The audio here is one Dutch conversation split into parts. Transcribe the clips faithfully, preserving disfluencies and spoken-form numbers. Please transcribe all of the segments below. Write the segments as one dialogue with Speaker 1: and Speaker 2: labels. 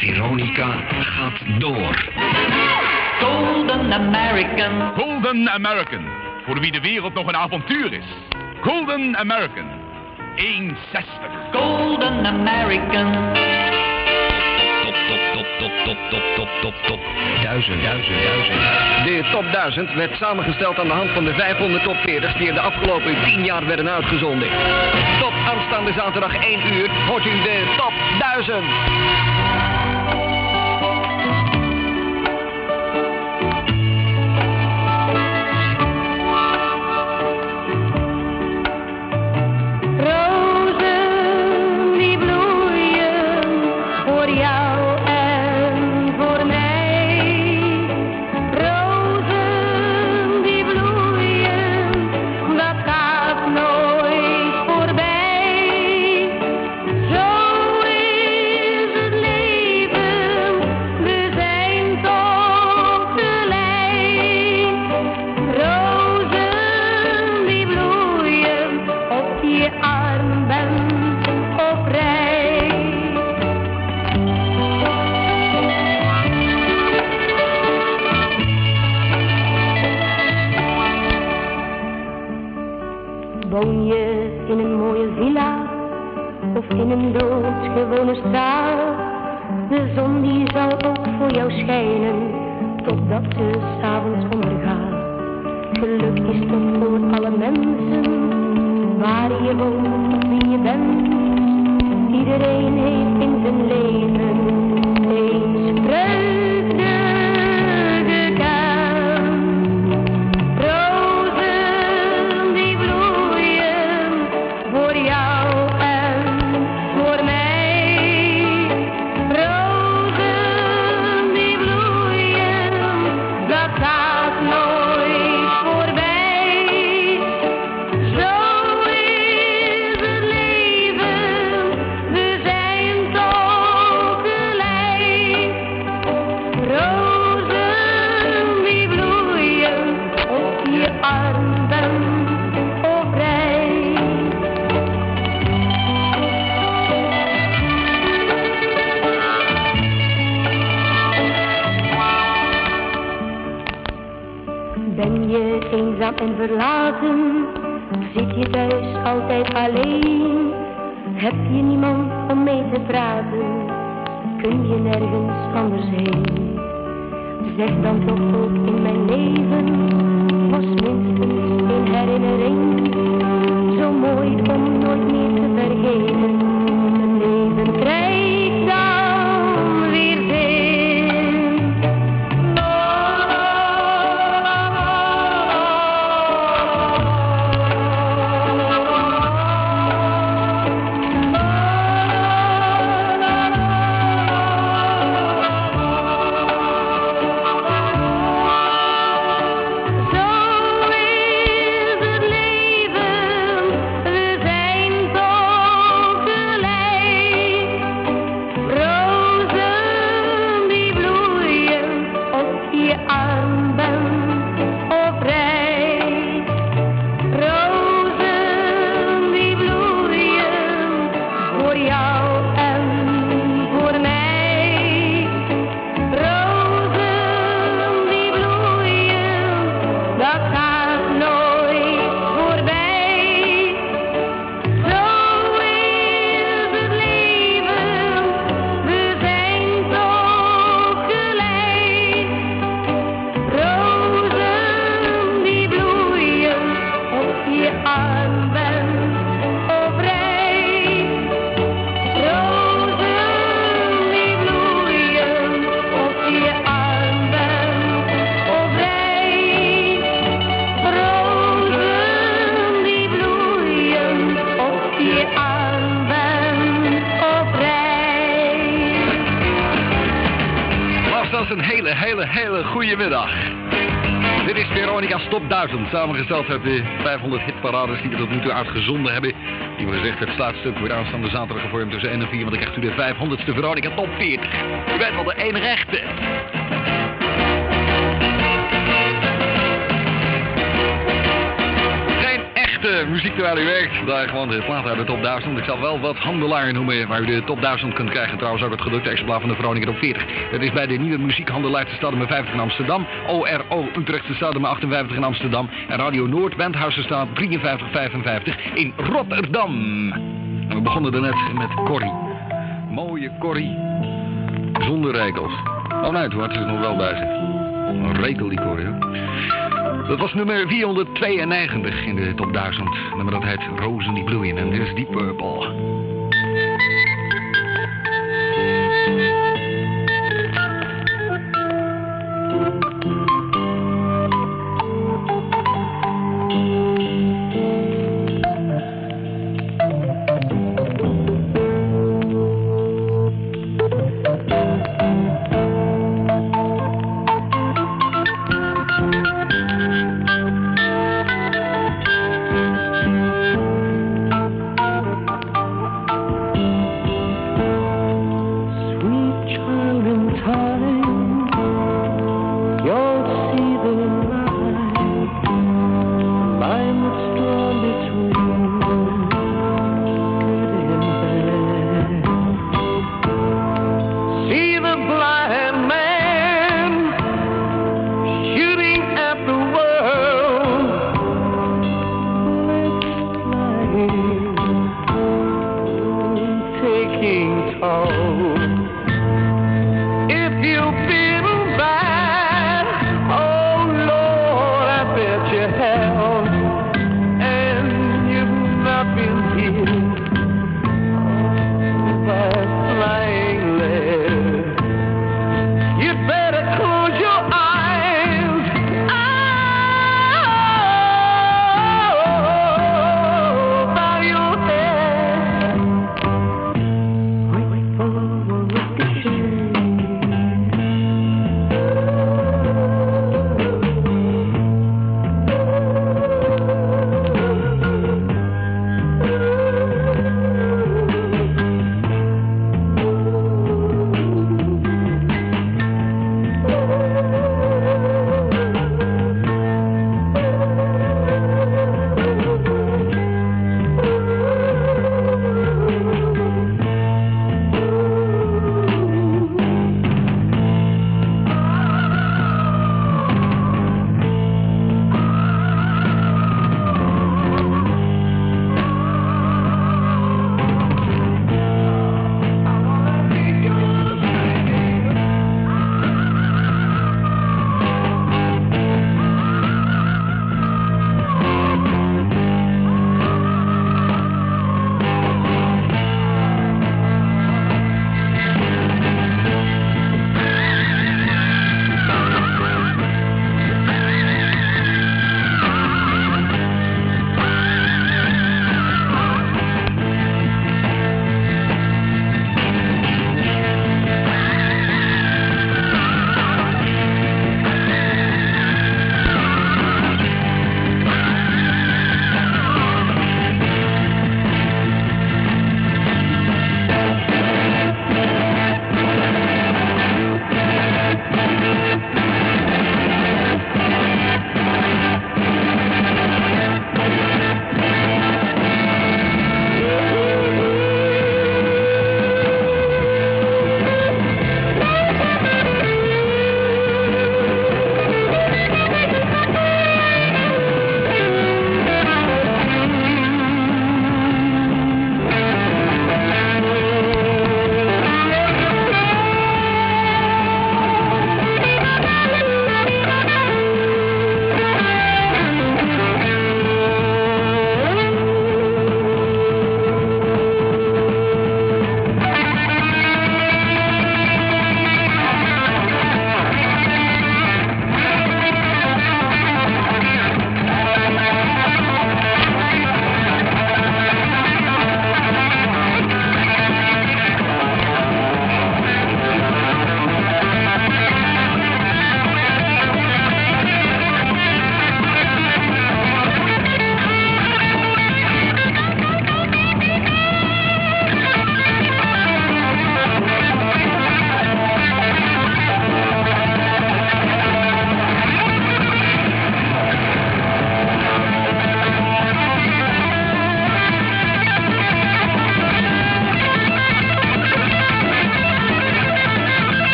Speaker 1: Veronica gaat door.
Speaker 2: Golden American.
Speaker 3: Golden American. Voor wie de wereld nog een avontuur is. Golden American. één zestig.
Speaker 2: Golden American.
Speaker 1: Top, top, top, top, top, top, top, top, top. Duizend, duizend, duizend.
Speaker 4: De top duizend werd samengesteld aan de hand van de vijfhonderd top veertig's die er de afgelopen tien jaar werden uitgezonden. Tot aanstaande zaterdag één uur hoort u de top duizend.
Speaker 5: Woon je in een mooie villa of in een doodsgewone straat? De zon die zal ook voor jou schijnen totdat ze 's avonds ondergaat. Geluk is toch voor alle mensen, waar je woont of wie je bent. Iedereen heeft in zijn leven eens vreugde gekend. Rozen die bloeien voor jou en voor mij. Rozen die bloeien, dat gaat nooit voorbij. Zo is het leven, we zijn toch gelijk. Rozen die bloeien op je arm bent of rij. Ben je eenzaam en verlaten? Zit je thuis altijd alleen? Heb je niemand om mee te praten? Kun je nergens anders heen? Zeg dan toch ook in mijn leven was minstens een herinnering. Zo mooi om nooit meer te vergeten. Mijn leven krijgt dan weer zin. Zo is het leven, we zijn toch gelijk. Rozen die bloeien op je arm bent of rij. Rozen die bloeien voor jou en voor mij. Rozen die bloeien, dat gaat nooit voorbij. Zo is het leven, we zijn toch gelijk. Rozen die bloeien op je arm bent of rij. Rozen die bloeien op je arm bent of rij. Rozen die bloeien op je arm bent of rij.
Speaker 4: Luisteraars, een hele, hele, hele goede middag. Dit is Veronica's Top duizend, samengesteld uit de vijfhonderd hitparades die we tot nu toe uitgezonden hebben. Die we gezegd, het sluitstuk wordt aanstaande zaterdag gevormd tussen één en vier, want dan krijgt u de vijfhonderdste Veronica Top veertig. U bent wel de één rechte. Geen echte uh, muziek terwijl u werkt. Daar gewoon de plaat uit de top duizend. Ik zal wel wat handelaar noemen waar u de top duizend kunt krijgen. Trouwens ook het gedrukte exemplaar van de Veronica top veertig. Dat is bij de nieuwe muziekhandelaar te Stadem vijftig in Amsterdam. O R O Utrechtse Stadem achtenvijftig in Amsterdam. En Radio Noord Wendhuizenstraat drieënvijftig vijfenvijftig in Rotterdam. En we begonnen er net met Corrie. Mooie Corrie. Zonder rekels. Oh nee, toen had ze er nog wel bij zich. Een rekel die Corrie, hè? Dat was nummer vierhonderdtweeënnegentig in de top duizend. Nummer dat heet Rozen die bloeien. En dit is Deep Purple.
Speaker 5: Thank you.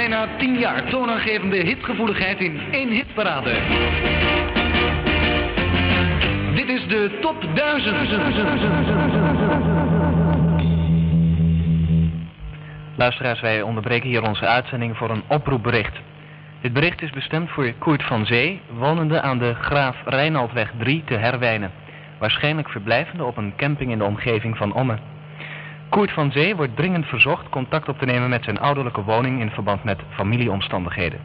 Speaker 4: Bijna tien jaar toonaangevende hitgevoeligheid in één hitparade. Dit is de top duizend.
Speaker 6: Luisteraars, wij onderbreken hier onze uitzending voor een oproepbericht. Dit bericht is bestemd voor Koert van Zee, wonende aan de Graaf Reinaldweg drie te Herwijnen. Waarschijnlijk verblijvende op een camping in de omgeving van Ommen. Koert van Zee wordt dringend verzocht contact op te nemen met zijn ouderlijke woning in verband met familieomstandigheden.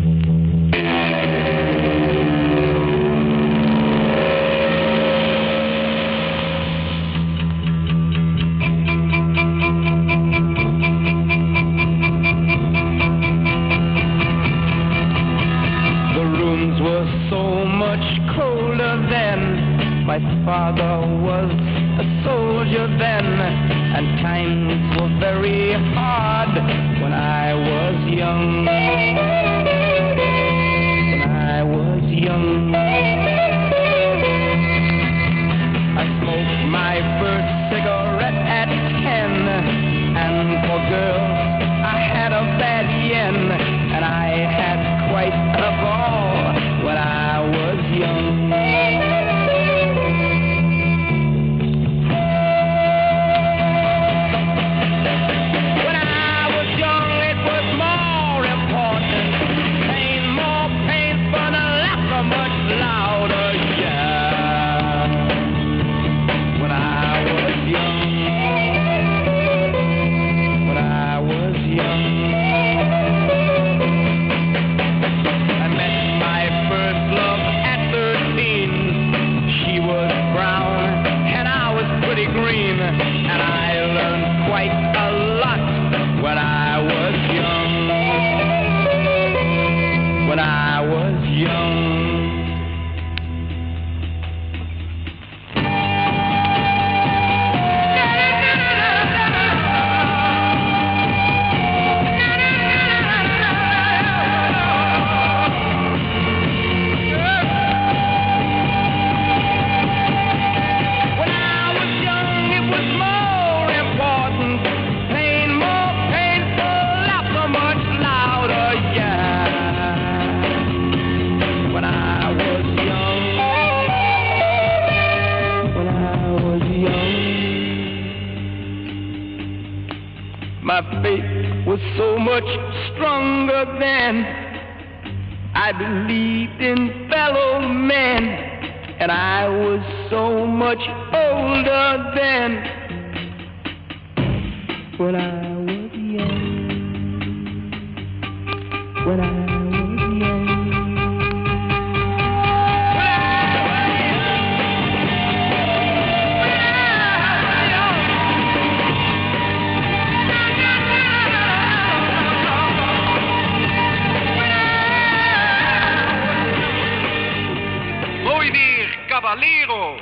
Speaker 7: My father was a soldier then, and times were very hard when I was young. When I was young, I smoked my first cigarette at ten, and for girls I had a bad yen, and I had quite a ball when I was young. My faith was so much stronger then. I believed in fellow men, and I was so much older then. When I was young, when I was young.
Speaker 4: Caballero.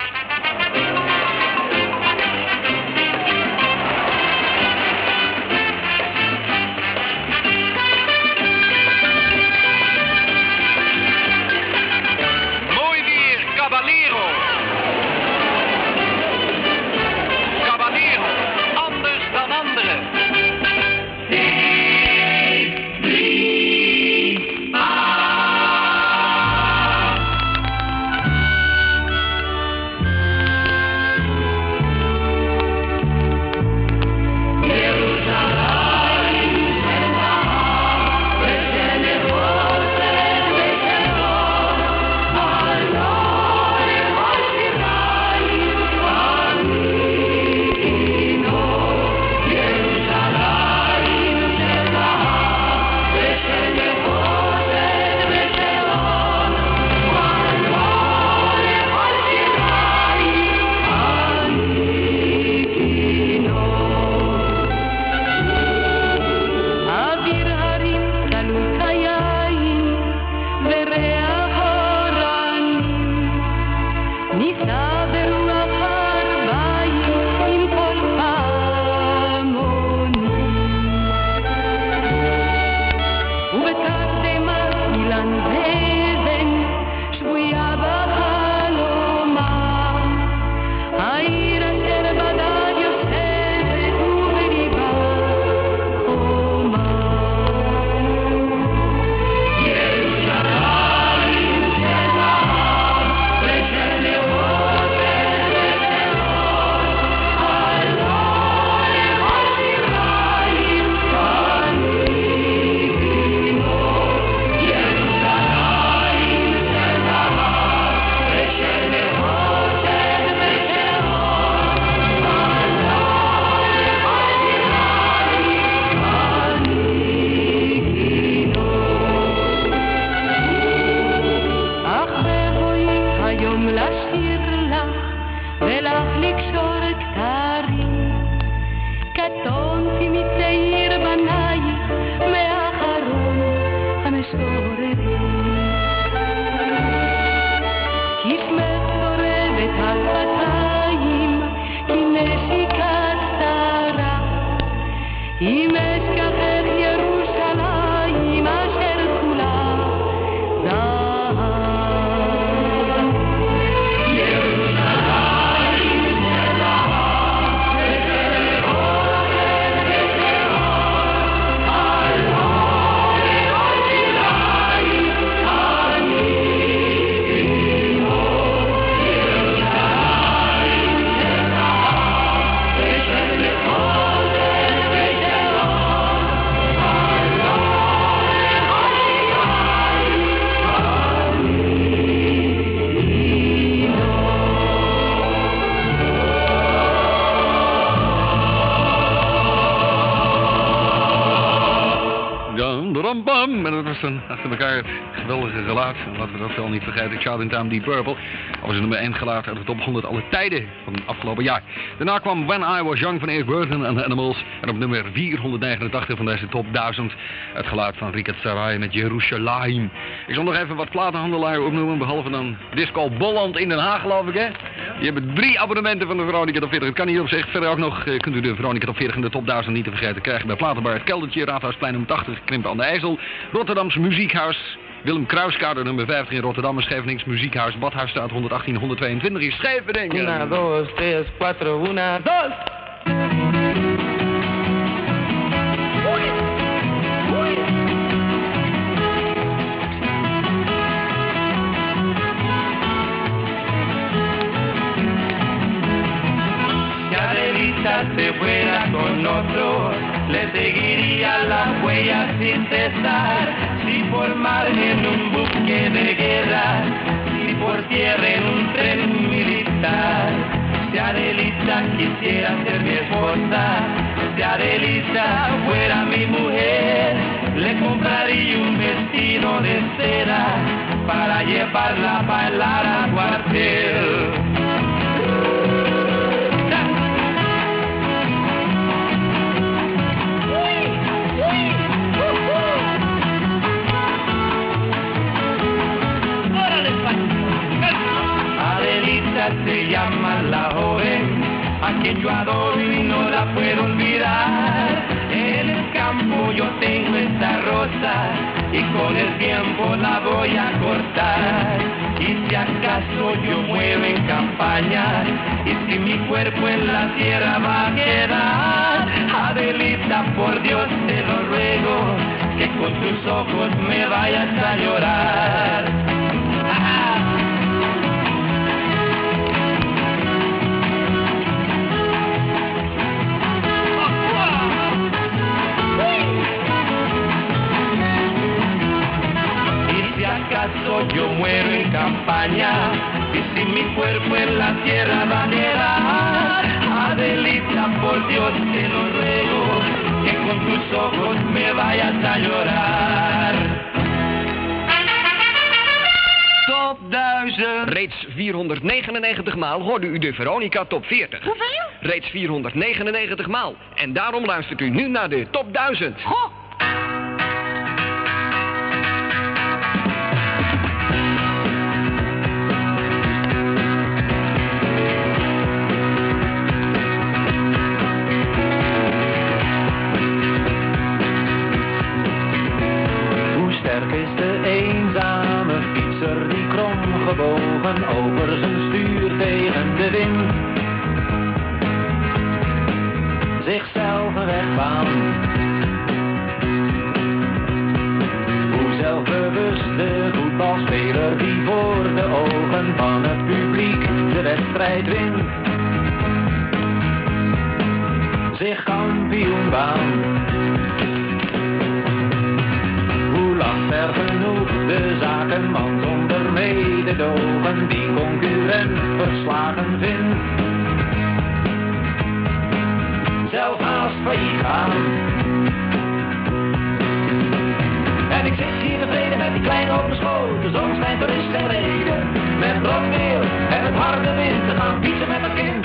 Speaker 4: Dam, dam, bam. En dat was dan achter elkaar het geweldige geluid. Laten we dat wel niet vergeten. Child in Time, Deep Purple. Dat was een nummer één geluid uit de top honderd alle tijden van het afgelopen jaar. Daarna kwam When I Was Young van Eric Burton en de Animals. En op nummer vierhonderdnegenentachtig van deze top duizend het geluid van Ricard Sarai met Jerusalem. Ik zal nog even wat platenhandelaren opnoemen, behalve dan Disco Bolland in Den Haag, geloof ik, hè? Die hebben drie abonnementen van de Veronica Top veertig. Het kan niet op zich. Verder ook nog uh, kunt u de Veronica Top veertig en de top duizend niet te vergeten krijgen bij Platenbar Het Keldertje, Raadhuisplein nummer tachtig, Krimpen aan de IJssel, Rotterdams Muziekhuis, Willem Kruiskade nummer vijftig in Rotterdam en Schevenings Muziekhuis, Badhuisstraat honderdachttien honderdtweeëntwintig in Scheveningen.
Speaker 7: Una, dos, tres, cuatro, una, dos.
Speaker 2: Se fuera con otro, le seguiría las huellas sin cesar. Si por mar en un buque de guerra, si por tierra en un tren militar. Si Adelita quisiera ser mi esposa, si Adelita fuera mi mujer, le compraría un vestido de seda para llevarla a bailar al cuartel. Se llama la joven, a quien yo adoro y no la puedo olvidar. En el campo yo tengo esta rosa y con el tiempo la voy a cortar. Y si acaso yo muero en campaña y si mi cuerpo en la tierra va a quedar, Adelita, por Dios te lo ruego, que con tus ojos me vayas a llorar. ¡Ah! Acaso yo muero en campaña y si mi cuerpo en la tierra va a quedar, Adelita, por Dios te lo ruego, que con tus ojos me vayas a llorar.
Speaker 1: Top duizend. Reeds vierhonderdnegenennegentig maal hoorde u de Veronica Top veertig.
Speaker 8: Hoeveel?
Speaker 1: Reeds vierhonderdnegenennegentig maal. En daarom luistert u nu naar de Top duizend.
Speaker 8: Goh.
Speaker 2: Gebogen over zijn stuur tegen de wind, zichzelf een weg baan. Hoe zelfbewust de voetbalspeler die voor de ogen van het publiek de wedstrijd wint, zich kampioen baant. Hoe lacht er genoeg de zakenman zonder mededogen die concurrent verslagen vindt, zelf haast failliet gaan. En ik zit hier tevreden met die kleine open schoot, de zon schijnt, er is geen reden met brokmeel en het harde wind te gaan fietsen met het kind.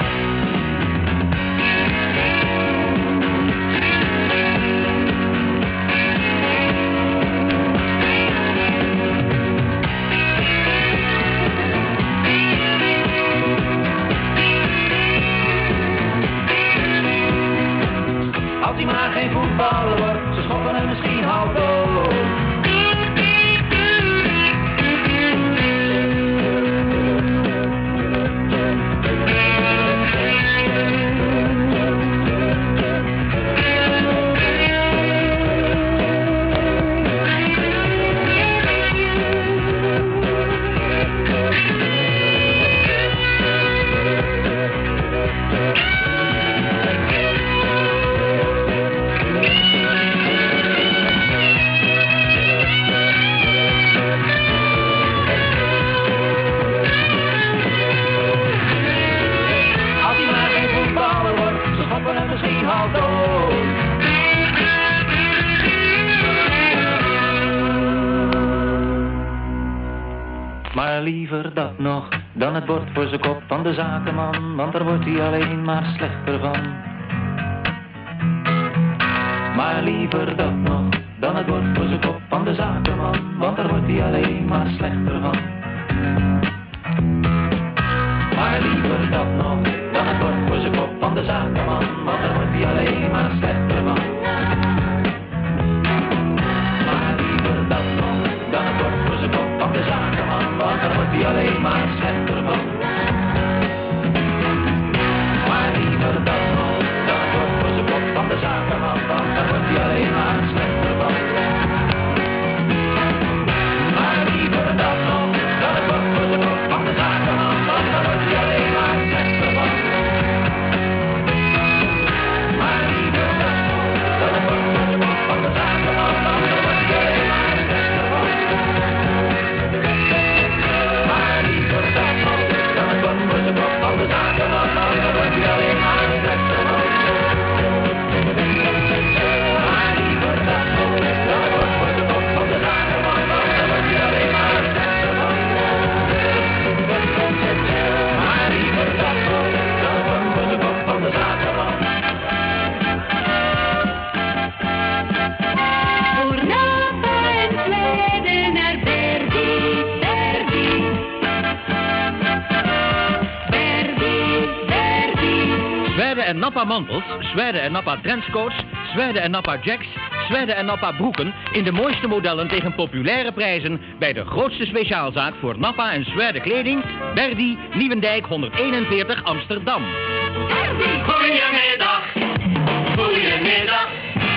Speaker 2: Als hij maar geen voetballer wordt, ze schoppen hem misschien half dood.
Speaker 8: Maar liever dat nog dan het bord voor zijn kop van de zakenman, want daar wordt hij alleen maar slechter van. Maar liever dat nog dan het bord voor zijn kop van de zakenman, want daar wordt hij alleen maar slechter van. Maar liever dat nog dan het bord voor zijn kop van de zakenman, want daar wordt hij alleen maar slechter van. Maar liever dat nog dan het bord voor zijn kop van de zakenman, want daar wordt hij alleen maar slechter van. Maar liever dat nog dan het bord voor zijn kop van de zakenman, want daar wordt hij alleen maar slechter van. Maar liever dat nog dan het bord voor zijn kop van de zakenman, want daar wordt hij alleen maar slechter van. Maar liever dat nog dan het bord voor zijn kop van de zakenman, want daar wordt hij alleen maar slechter van. Maar liever dat nog dan het bord voor zijn kop van de zakenman, want daar wordt hij alleen maar slechter van. Maar liever dat nog dan het bord voor zijn kop van de zakenman, want daar wordt hij alleen maar slechter van. Maar liever dat nog dan het bord voor zijn kop van de zakenman.
Speaker 5: Voor Napa en Zweden naar Berdi, Berdi. Berdi, Berdi.
Speaker 9: Zweden en Nappa mantels, Zweden en Nappa trenchcoats, Zweden en Nappa jacks, Zweden en Nappa broeken in de mooiste modellen tegen populaire prijzen bij de grootste speciaalzaak voor Nappa en Zweden kleding, Berdi, Nieuwendijk honderdeenenveertig Amsterdam.
Speaker 5: Berdi.
Speaker 2: Goedemiddag, goedemiddag.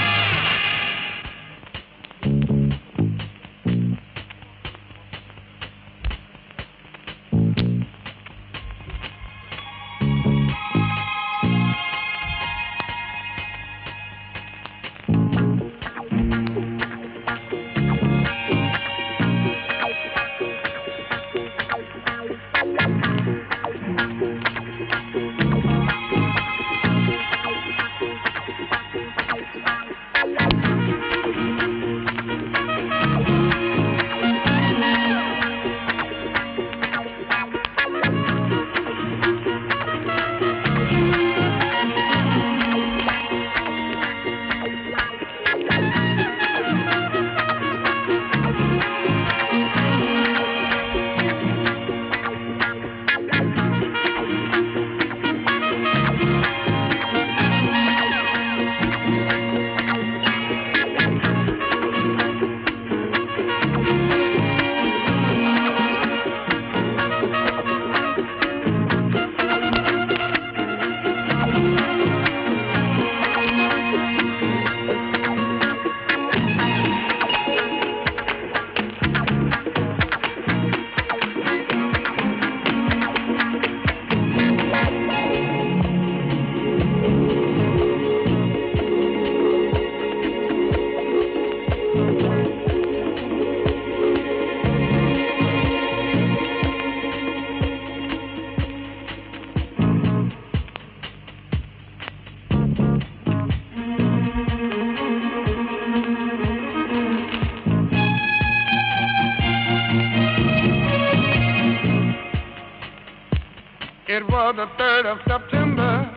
Speaker 10: It was the third of September.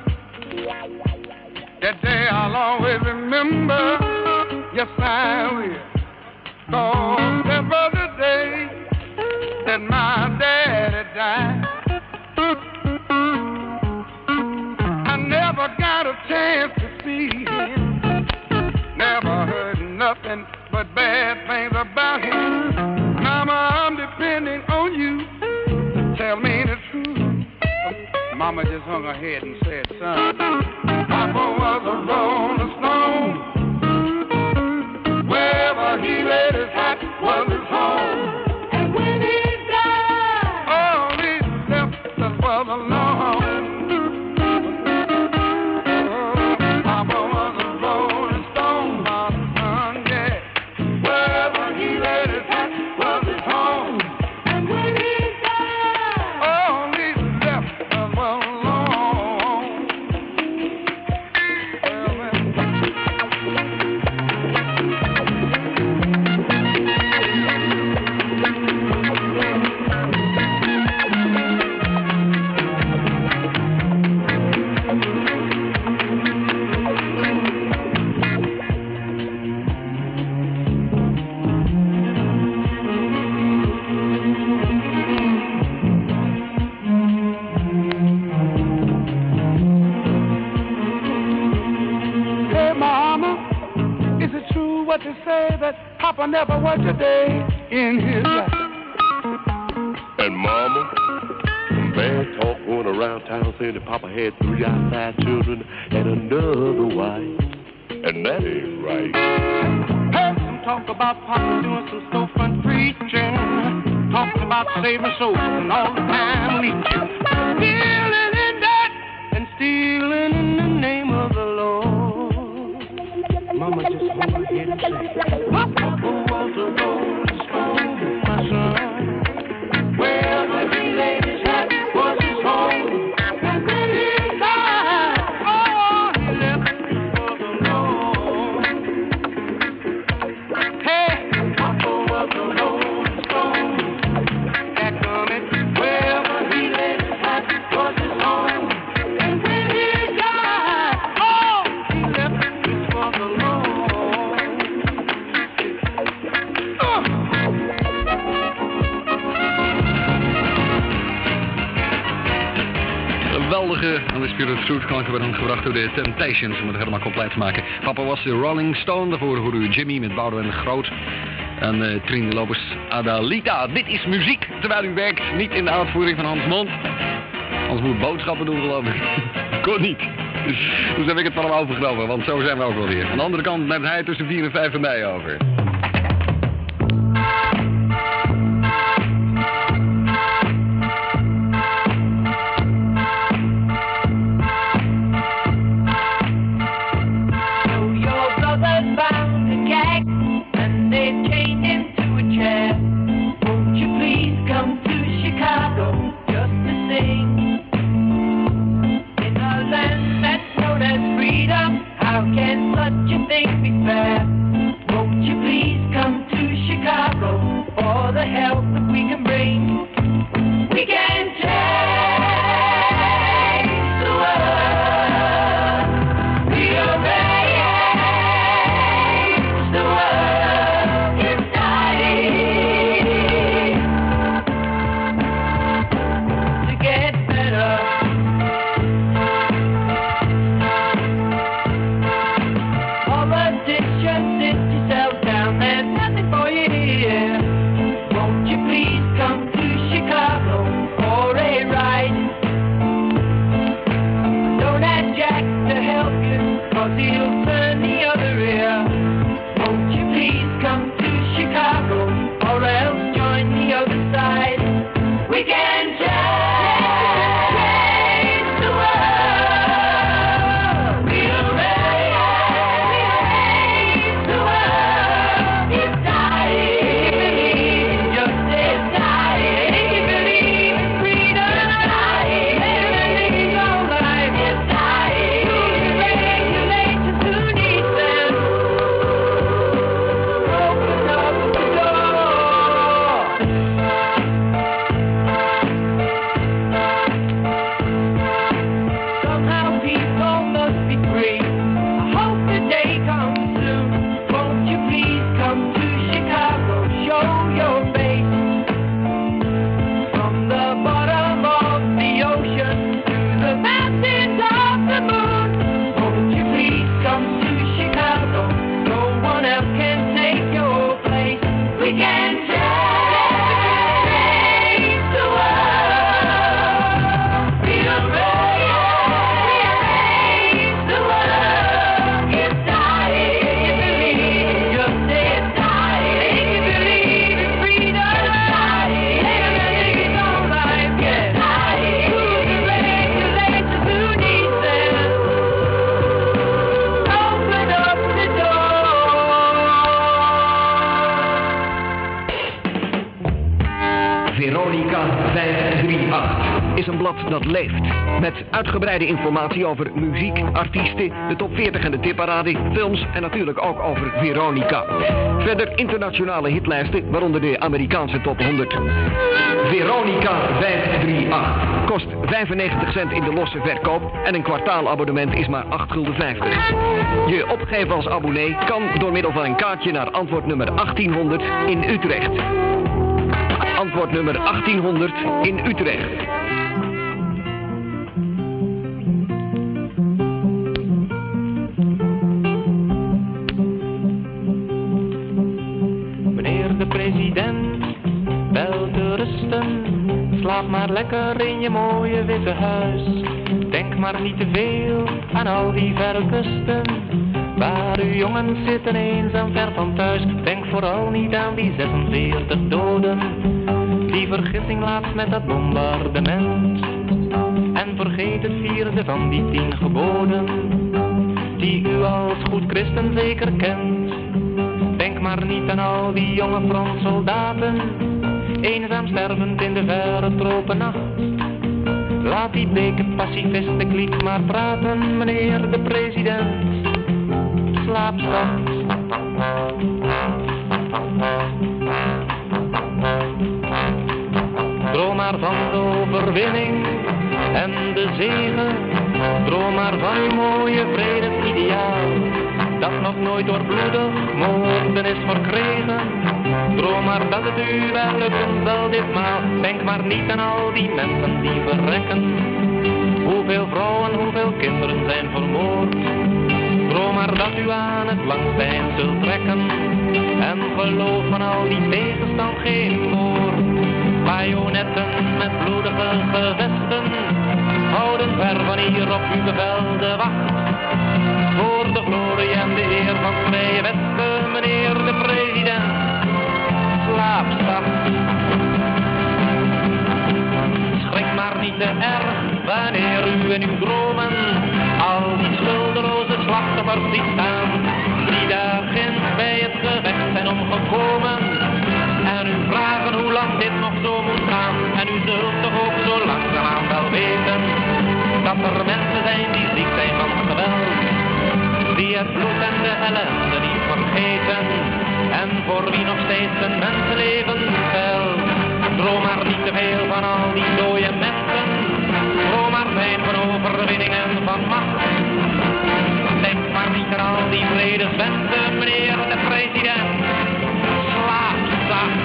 Speaker 10: That day I'll always remember. Yes, I will. 'Cause that was the day that my daddy died. I never got a chance to see him. Never heard nothing but bad things about him. Mama, I'm depending on you. Tell me the truth. Mama just hung her head and said, son, Papa was a rolling stone. Wherever he laid his hat was his home.
Speaker 5: And when he died,
Speaker 10: all he left us was alone. Papa was a rolling stone, my son, yeah. Wherever he laid his hat was his home.
Speaker 5: and when he died,
Speaker 10: All he left us was alone. Well, well. Papa never worked a day in his life.
Speaker 11: And Mama, some bad talk going around town saying that Papa had three outside children and another wife. And that ain't right.
Speaker 10: Heard some talk about Papa doing some storefront preaching, talking about saving souls and all the time leeching, stealing in that and stealing in the name of the Lord. Mama just hold my head and say, Papa was a rolling stone, my son. Well, the he laid his hat was his home, and when he died, oh, he left it for the Lord. Hey, Papa was a rolling stone, that coming. Well, the he laid his hat was his home, and when he died, oh, he left it for the Lord. Uh.
Speaker 4: Geweldige Undisputed Truth klanken werden gebracht door de Temptations om het helemaal compleet te maken. Papa was de Rolling Stone, daarvoor hoorde u Jimmy met Boudewijn de Groot en uh, Trini Lopez Adalita. Dit is muziek terwijl u werkt, niet in de uitvoering van Hans Mond. Hans moet boodschappen doen geloof ik. Kon niet. Dus heb ik het van hem overgenomen, want zo zijn we ook wel weer. Aan de andere kant neemt hij tussen vier en vijf van mij over.
Speaker 12: Dat leeft. Met uitgebreide informatie over muziek, artiesten, de top veertig en de tipparade, films en natuurlijk ook over Veronica. Verder internationale hitlijsten, waaronder de Amerikaanse top honderd. Veronica vijfhonderdachtendertig kost vijfennegentig cent in de losse verkoop en een kwartaalabonnement is maar acht gulden vijftig. Je opgeven als abonnee kan door middel van een kaartje naar antwoordnummer achttienhonderd in Utrecht. Antwoordnummer achttienhonderd in Utrecht.
Speaker 8: Slaap maar lekker in je mooie witte huis. Denk maar niet te veel aan al die verre kusten, waar uw jongens zitten eenzaam ver van thuis. Denk vooral niet aan die zesenveertig doden, die vergissing laatst met dat bombardement. En vergeet het vierde van die tien geboden, die u als goed christen zeker kent. Denk maar niet aan al die jonge frontsoldaten, eenzaam stervend in de verre tropennacht. Laat die bleke pacifistenkliek maar praten, meneer de president. Slaap zacht. Droom maar van de overwinning en de zegen. Droom maar van uw mooie vredesideaal, dat nog nooit door bloedig moorden is verkregen. Droom maar dat het u wel lukken zal ditmaal. Denk maar niet aan al die mensen die verrekken, hoeveel vrouwen, hoeveel kinderen zijn vermoord. Droom maar dat u aan het langspijn zult trekken, en geloof van al die tegenstand geen woord. Bajonetten met bloedige gevesten houden ver van hier op uw bevel de wacht. Voor de glorie en de eer van het vrije Westen, meneer de president. Slaap zacht. Schrik maar niet te erg wanneer u in uw dromen al die schuldeloze slachtoffers ziet staan, die daar ginds bij het gevecht zijn omgekomen. En u vragen hoe lang dit nog zo moet gaan. En u zult toch ook zo langzaamaan wel weten dat er mensen zijn die ziek zijn van geweld, die het bloed en de ellende niet vergeten, en voor wie nog steeds een mensenleven telt. Droom maar niet te veel van al die dode mensen, droom maar fijn van overwinning en van macht. Denk maar niet aan al die vredeswensen, meneer de president. Slaap zacht.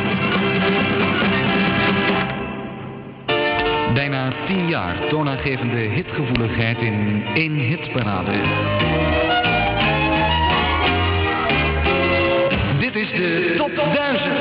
Speaker 4: Bijna tien jaar toonaangevende hitgevoeligheid in één hitparade. Dit is de Top duizend.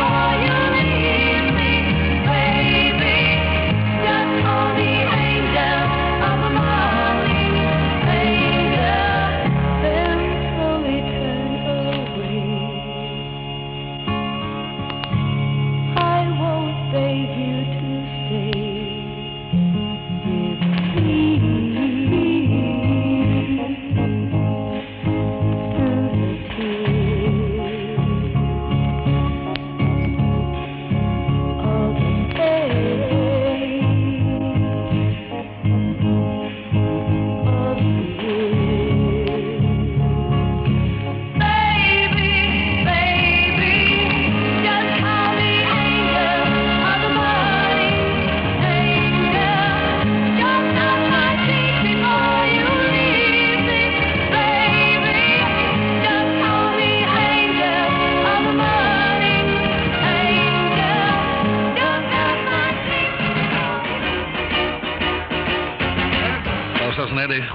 Speaker 5: Angel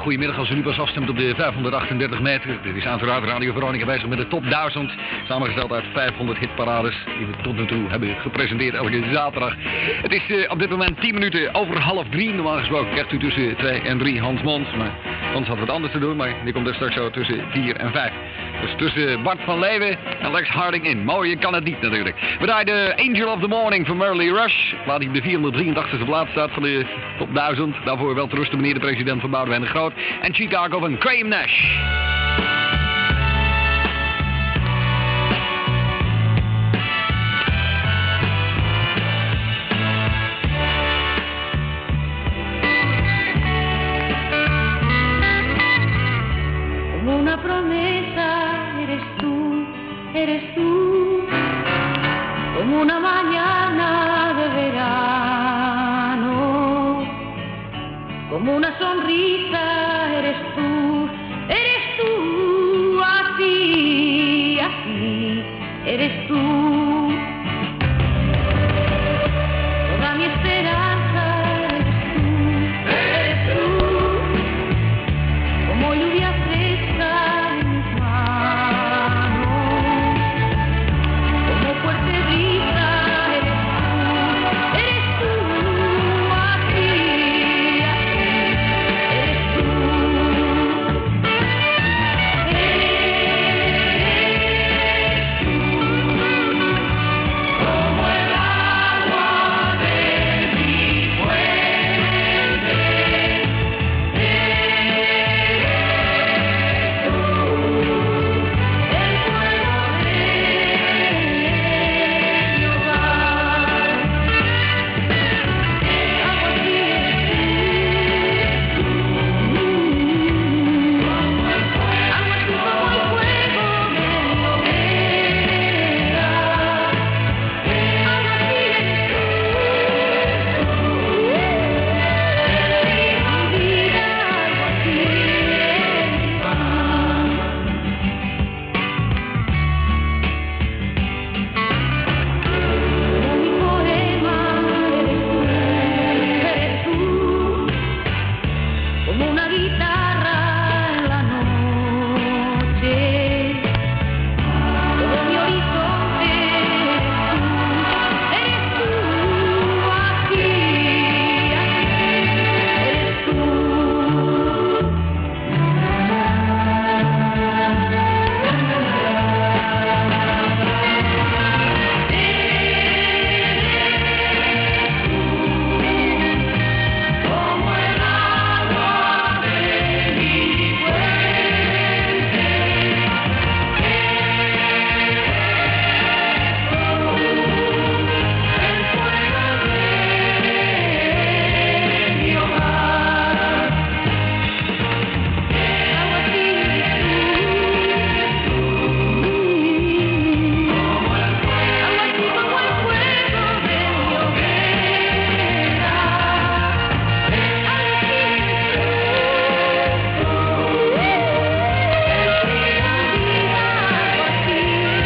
Speaker 4: goedemiddag als u nu pas afstemt op de vijfhonderdachtendertig meter. Dit is uiteraard Radio Veronica bezig met de top duizend. Samengesteld uit vijfhonderd hitparades die we tot nu toe hebben gepresenteerd elke zaterdag. Het is uh, op dit moment tien minuten over half drie. Normaal gesproken krijgt u tussen twee en drie Hans Mons. Maar Hans had wat anders te doen, maar die komt er straks zo tussen vier en vijf. Dus tussen Bart van Leeuwen en Lex Harding in. Mooier kan het niet natuurlijk. We draaien Angel of the Morning van Merle Rush. Waar die op de vierhonderddrieëntachtigste plaats staat van de top duizend. Daarvoor wel te rusten meneer de president van Boudewijn de Groot. En Chicago van Graham Nash.
Speaker 5: Como una promesa eres tú, eres tú, como una mañana de verano, como una sonrisa eres tú, eres tú, así, así, eres tú. Toda mi esperanza eres tú, eres tú, como lluvia fresca en mis manos, como fuerte brisa eres tú, eres tú, así, así, eres tú. Como el agua de mi fuente, eres tú, el fuego de mi hogar. Agua así eres tú, agua así como el fuego de mi hoguera. Agua así eres tú, mi vida, agua así eres tú. Como mi poema eres tú, eres tú, como una guitarra en la noche, como mi horizonte eres tú, así, así, eres tú. Como el agua de mi fuente, eres tú, el fuego de mi hogar. Agua así eres tú, como el fuego, agua así como el fuego de mi hoguera. Agua así eres tú, el frío vida, agua así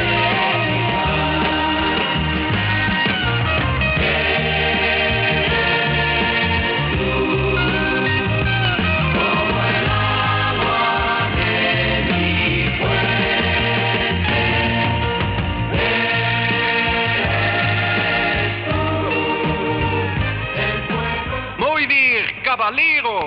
Speaker 5: como el agua de mi fuente, eres tú, el fuego.
Speaker 12: Mooi weer, Caballero.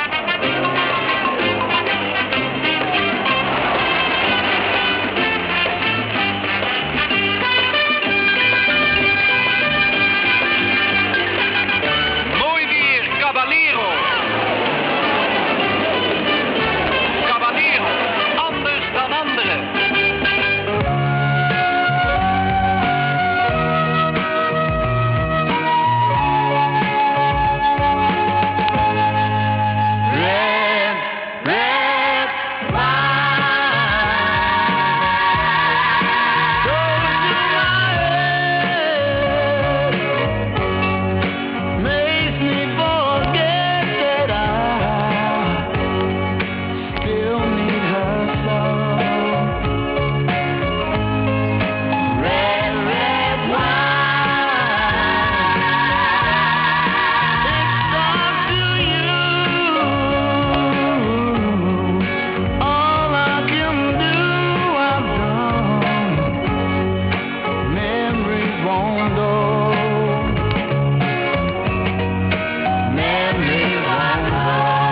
Speaker 12: Mooi weer, Caballero. Caballero, anders dan anderen.
Speaker 7: won't go. Memories won't go.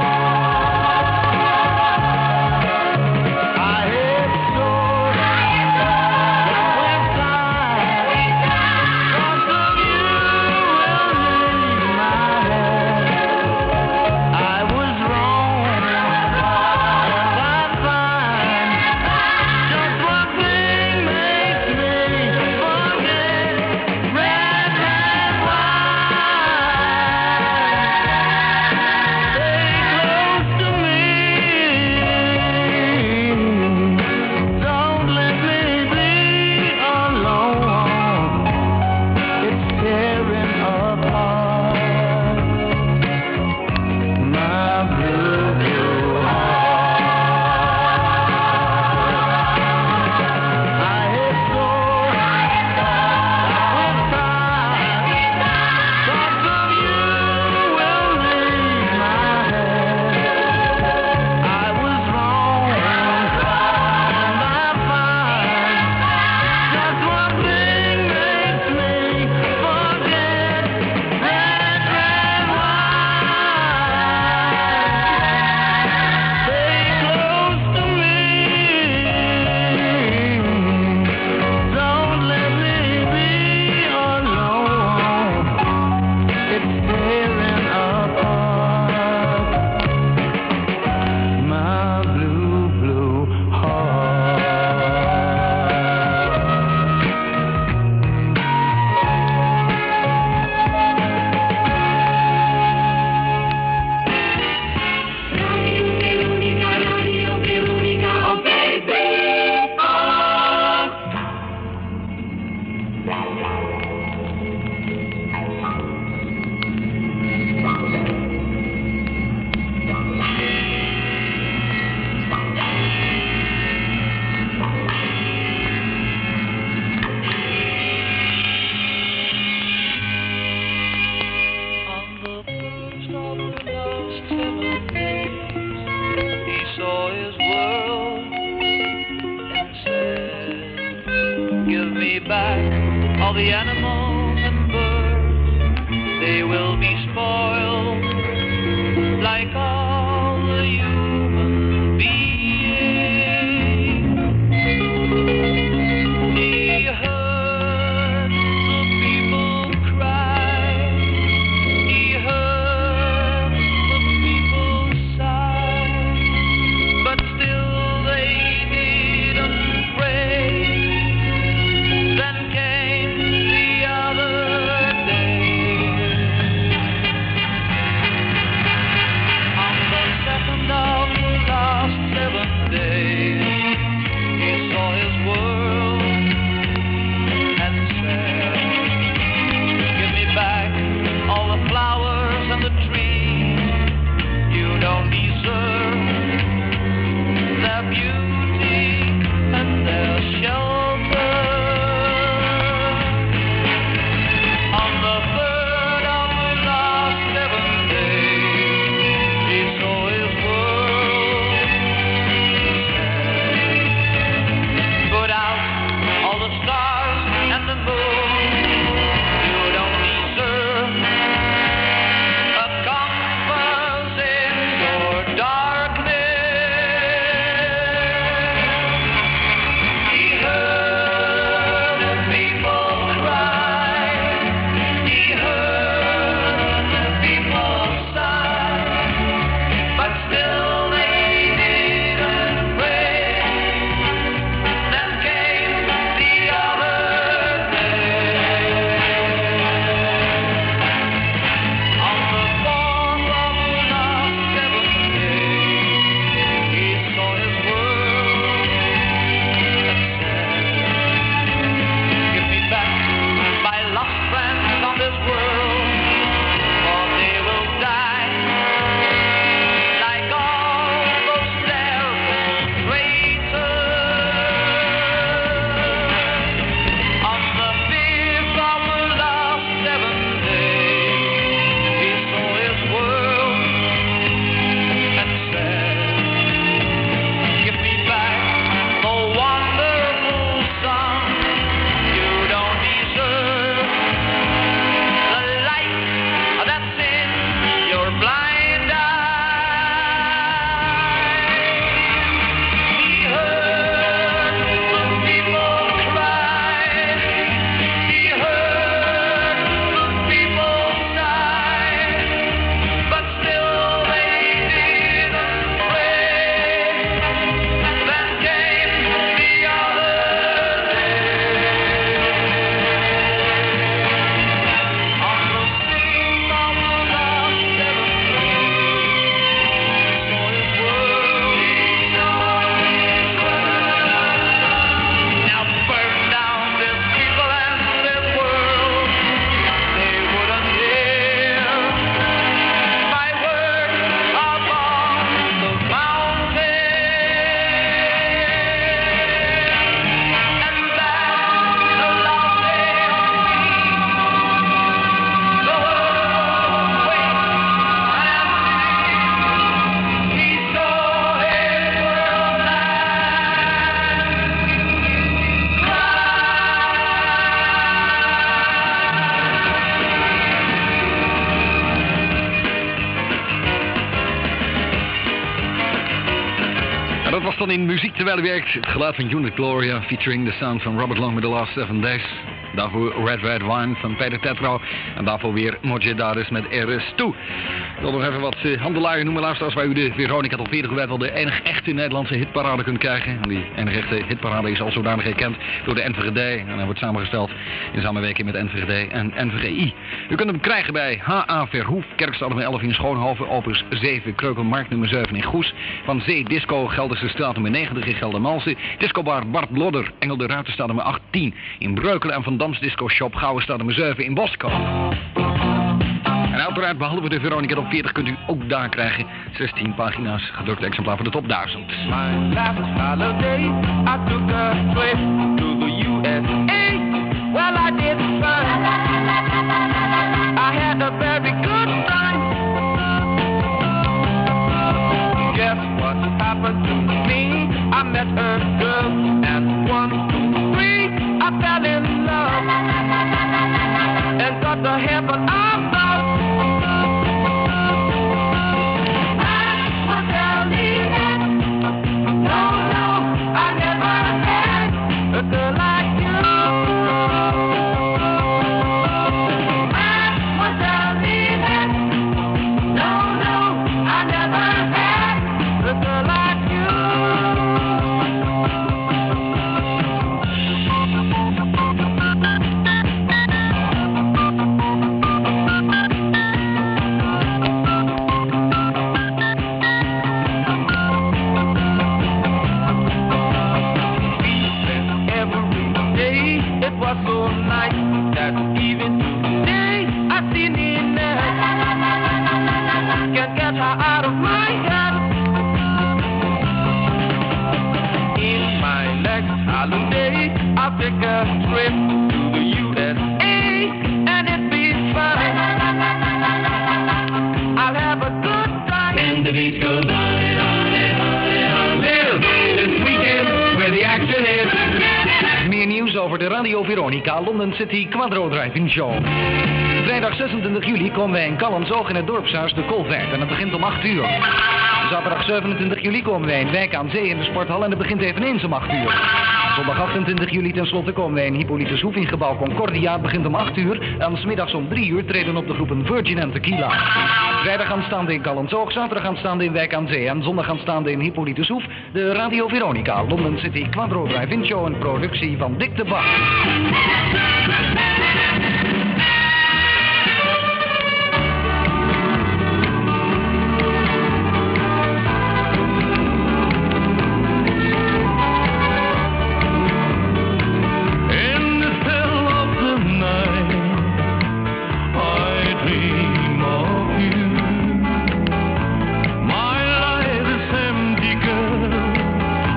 Speaker 7: I hate so when time comes of you will leave my head. I was wrong, and I find just one thing makes me forget. Red, red wine. Stay close to me. Don't let me be alone. It's tearing apart my blue, blue heart. I hate so with time, thoughts of you will leave my head. I was wrong, and I find just one thing makes me forget. Red, red wine. Stay close to me. Don't let me be alone. It's tearing apart my blue, blue heart.
Speaker 8: On the first of the last seven days, he saw his world and said, give me back all the animals and birds. They will be spoiled like all the human beings. He heard the people cry. He heard the people sigh, but still they didn't pray. Then came the other day. On
Speaker 4: van in muziek terwijl hij werkt. Het geluid van Unit Gloria featuring the sound van Robert Long met The Last Seven Days. Daarvoor Red Red Wine van Peter Tetro. En daarvoor weer Mojedaris met R S twee. Ik wil nog even wat uh, handelaren noemen, luisteraars, waar u de Veronica Top veertig gewet wel de enige echte Nederlandse hitparade kunt krijgen. En die enige echte hitparade is al zodanig gekend door de N V G D. En hij wordt samengesteld in samenwerking met N V G D en N V G I. U kunt hem krijgen bij H A Verhoef, Kerkstraat nummer elf in Schoonhoven, Opus zeven, Kreukelmarkt nummer zeven in Goes. Van Zee Disco, Gelderse straat nummer negentig in Geldermalsen. Discobar Bart Lodder, Engel de Ruitenstraat nummer achttien in Breukelen. En van Dams Disco Shop, Gouwenstraat nummer zeven in Bosko. En uiteraard, behalve de Veronica Top veertig, kunt u ook daar krijgen zestien pagina's gedrukte exemplaar voor de Top duizend.
Speaker 2: My last holiday, I took a trip to the U S A. Well, I did fun. I had a very good time. Guess what happened to me? I met a girl, and one, two, three, I fell in love. And got the heaven above. A girl like you, Mademoiselle, no, no, I never had a girl like you. It was so nice that even today I see Nina. Can't get her out of my head. In my next holiday, I'll take a trip to the U S A, and it'll be fun. I'll have a good time. And the beach goes on and on and on and on. Live this weekend where the action is.
Speaker 9: Meer nieuws over de Radio Veronica London City Quadro Drive-In Show. Vrijdag zesentwintig juli komen wij in Callantsoog in het dorpshuis De Colvert en het begint om acht uur. Zaterdag zevenentwintig juli komen wij in Wijk aan Zee in de sporthal en het begint eveneens om acht uur. Zondag achtentwintig juli tenslotte komen wij in Hippolytus Hoef in gebouw Concordia. Het begint om acht uur en 's middags om drie uur treden op de groepen Virgin en Tequila. Vrijdag aanstaande in Callantsoog, zaterdag aanstaande in Wijk aan Zee en zondag aanstaande in Hippolytus Hoef. De Radio Veronica London City Quadro Drive-In Show, een productie van Dick de Bach.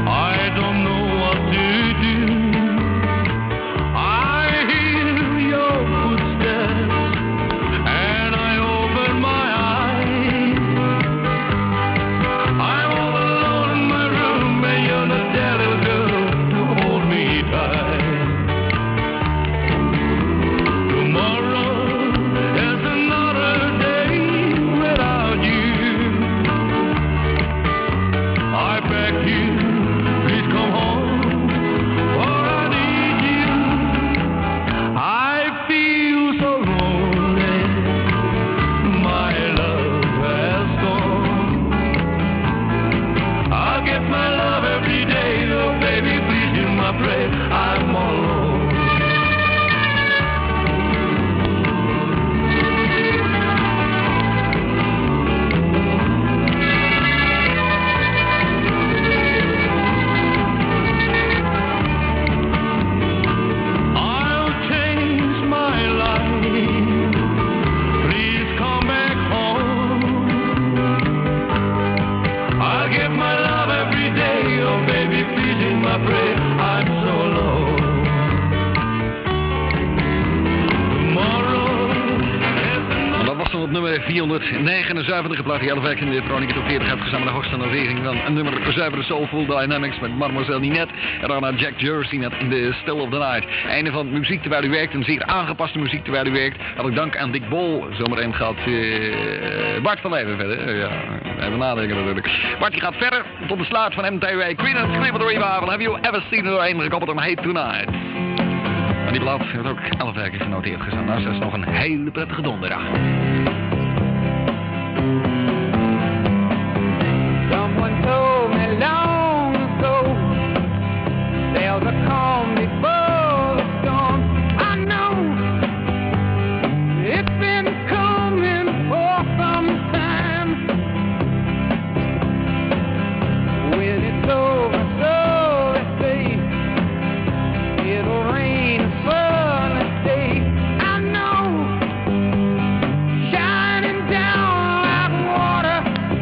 Speaker 2: I hear your
Speaker 4: vierhonderdnegenenzeventig plaat die elf weken in de Veronica Top veertig uitgezameld de hoogste notering van een nummer zuivere Soulful Dynamics met Mademoiselle Ninette en daarna Jack Jersey net in The Still of the Night. Einde van muziek terwijl u werkt, een zeer aangepaste muziek terwijl u werkt. Had ik dank aan Dick Bol, zometeen gaat uh, Bart van Leeuwen verder. Ja, even nadenken natuurlijk. Bart die gaat verder tot de sluit van M T W Queen and Creeper Revival. Have you ever seen her een gekoppeld aan Hate Tonight? En die plaat heeft ook elf weken genoteerd gestaan. Nou, dat is nog een hele prettige donderdag.
Speaker 7: Someone told me long ago there's a calm before the storm. I know it's been coming for some time. When it's over, so they say it'll rain a sunny day. I know, shining down like water.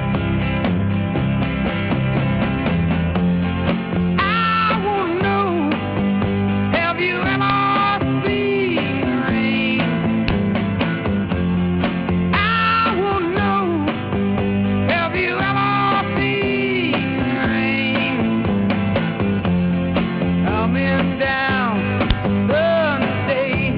Speaker 7: I wanna know, have you ever seen rain? I wanna know, have you ever seen rain? Coming down Sunday.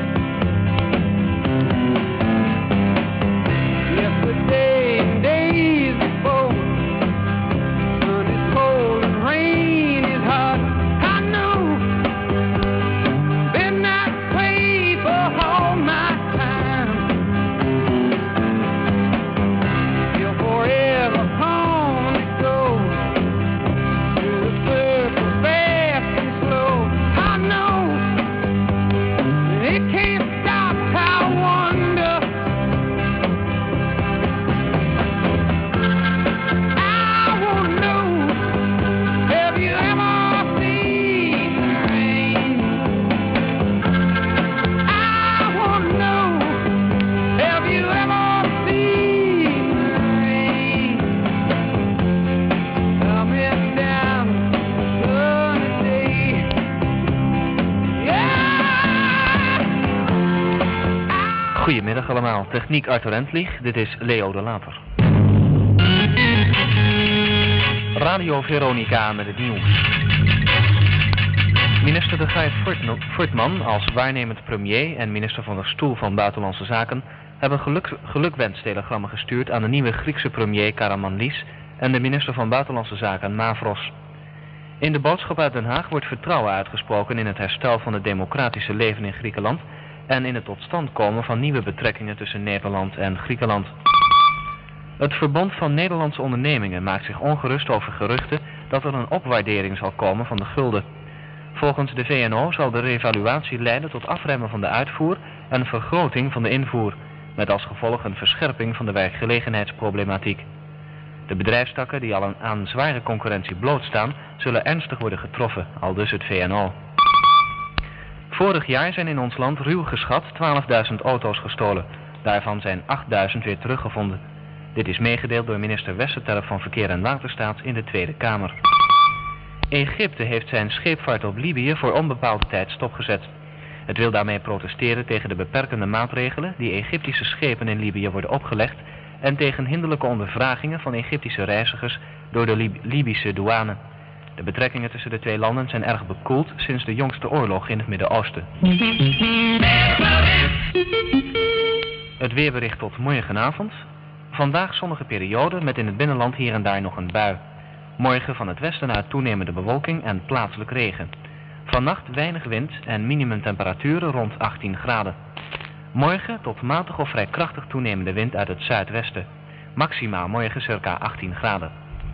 Speaker 7: Yesterday and days before, sun is cold and rain is hot. I know, been that way for all my time. You'll forever come and go through the circle fast and slow. I know, it can't stop. I wonder. I wanna know, have you ever seen rain? I wanna know, have you ever seen rain? Coming down sunny day. Yeah.
Speaker 6: Goedemiddag allemaal, techniek Arthur Entlich, dit is Leo de Later. Radio Veronica met het nieuws. Minister de Guy Fortman als waarnemend premier en minister van der Stoel van Buitenlandse Zaken hebben geluk, gelukwenstelegrammen gestuurd aan de nieuwe Griekse premier Karamanlis en de minister van Buitenlandse Zaken Mavros. In de boodschap uit Den Haag wordt vertrouwen uitgesproken in het herstel van het democratische leven in Griekenland en in het tot stand komen van nieuwe betrekkingen tussen Nederland en Griekenland. Het Verbond van Nederlandse Ondernemingen maakt zich ongerust over geruchten dat er een opwaardering zal komen van de gulden. Volgens de V N O zal de revaluatie leiden tot afremmen van de uitvoer en een vergroting van de invoer, met als gevolg een verscherping van de werkgelegenheidsproblematiek. De bedrijfstakken die al aan zware concurrentie blootstaan, zullen ernstig worden getroffen, aldus het V N O. Vorig jaar zijn in ons land ruw geschat twaalfduizend auto's gestolen. Daarvan zijn achtduizend weer teruggevonden. Dit is meegedeeld door minister Westerterp van Verkeer en Waterstaat in de Tweede Kamer. Egypte heeft zijn scheepvaart op Libië voor onbepaalde tijd stopgezet. Het wil daarmee protesteren tegen de beperkende maatregelen die Egyptische schepen in Libië worden opgelegd en tegen hinderlijke ondervragingen van Egyptische reizigers door de Lib- Libische douane. De betrekkingen tussen de twee landen zijn erg bekoeld sinds de jongste oorlog in het Midden-Oosten. Het weerbericht tot morgenavond. Vandaag zonnige periode met in het binnenland hier en daar nog een bui. Morgen van het westen uit toenemende bewolking en plaatselijk regen. Vannacht weinig wind en minimumtemperaturen rond achttien graden. Morgen tot matig of vrij krachtig toenemende wind uit het zuidwesten. Maxima morgen circa achttien graden.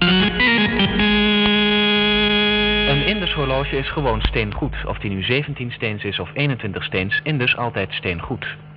Speaker 6: Een Indus horloge is gewoon steengoed. Of die nu zeventien steens is of eenentwintig steens, Indus altijd steengoed.